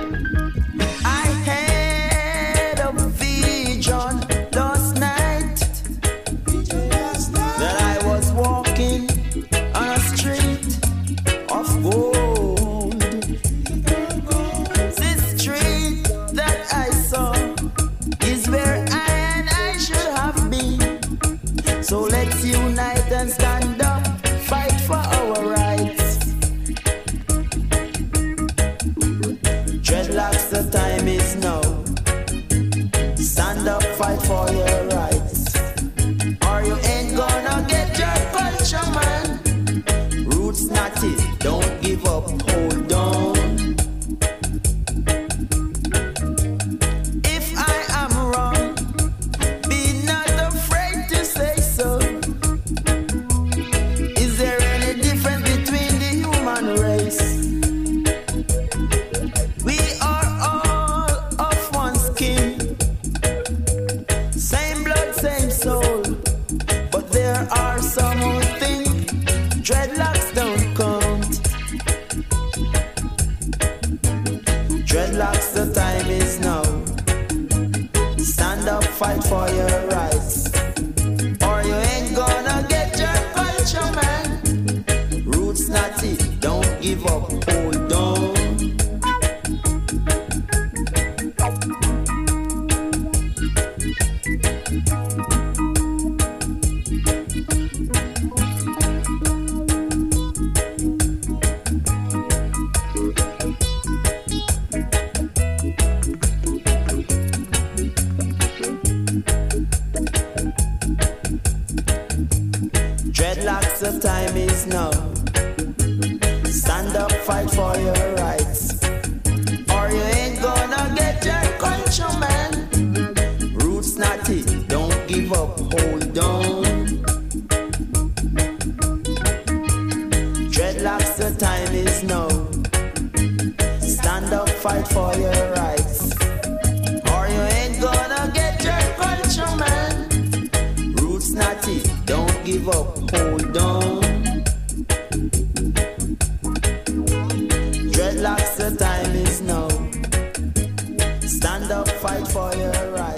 I had a vision last night that I was walking on a street of gold. This street that I saw is where I and I should have been. So let's unite and stand up, fight for our rights. Dreadlocks, the time is now. Stand up, fight for your rights, or you ain't gonna get your culture, man. Roots natty, don't give up, hold on. If I am wrong, be not afraid to say so. Is there any difference between the human race? We are all of one skin, same blood, same soul. But there are some who think dreadlocks don't count. Dreadlocks, the time is now. Stand up, fight for your rights, or you ain't gonna get your culture, man. Roots natty, don't give up, hold on. Dreadlocks, the time is now. Stand up, fight for your rights, or you ain't gonna get your culture, man. Roots natty, don't give up, hold on. Dreadlocks, the time is now. Stand up, fight for your rights, or you ain't gonna get your culture, man. Roots natty, don't give up, hold on. Dreadlocks, the time is now. Stand up, fight for your rights.